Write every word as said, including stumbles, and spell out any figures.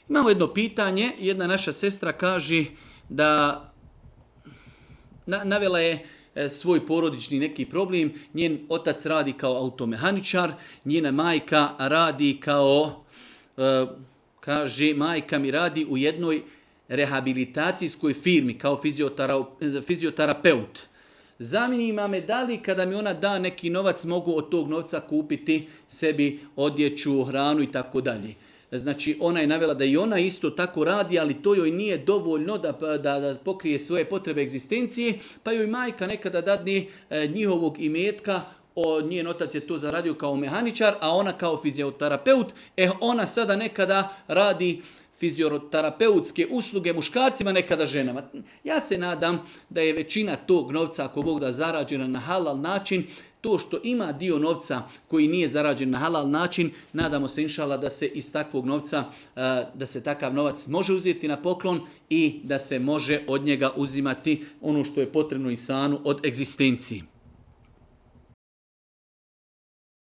Imamo jedno pitanje, jedna naša sestra kaže da na, navela je e, svoj porodični neki problem, njen otac radi kao automehaničar, njena majka radi kao, e, kaže, majka mi radi u jednoj rehabilitacijskoj firmi kao fizioterapeut. Zanima me da li kada mi ona da neki novac mogu od tog novca kupiti sebi odjeću, hranu i tako dalje. Znači ona je navela da i ona isto tako radi, ali to joj nije dovoljno da, da, da pokrije svoje potrebe egzistencije, pa joj majka nekada dadne e, njihovog imetka. O, njen otac je to zaradio kao mehaničar, a ona kao fizioterapeut. E ona sada nekada radi fizioterapeutske usluge muškarcima, nekada ženama. Ja se nadam da je većina tog novca, ako Bog da, zarađena na halal način. To što ima dio novca koji nije zarađen na halal način, nadamo se inšala da se iz takvog novca, da se takav novac može uzeti na poklon i da se može od njega uzimati ono što je potrebno insanu od egzistencije.